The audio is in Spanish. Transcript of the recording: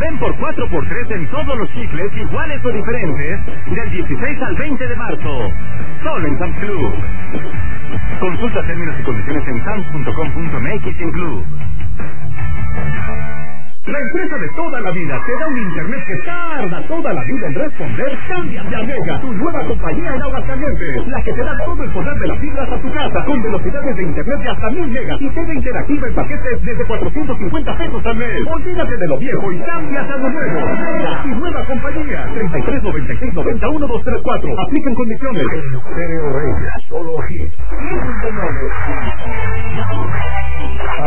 Ven por 4x3 en todos los chicles, iguales o diferentes, del 16 al 20 de marzo. Solo en Sam's Club. Consulta términos y condiciones en sams.com.mx y en Club. La empresa de toda la vida te da un internet que tarda toda la vida en responder. Cámbiate a Mega, tu nueva compañía en Aguascalientes, la que te da todo el poder de las fibras a tu casa, con velocidades de internet de hasta 1000 megas y TV interactiva en paquetes desde 450 pesos al mes. Olvídate de lo viejo y cámbiate a lo nuevo. Mega, tu nueva compañía. 33 96 91 234. Aplican condiciones. Stereo Reyes, solo hits.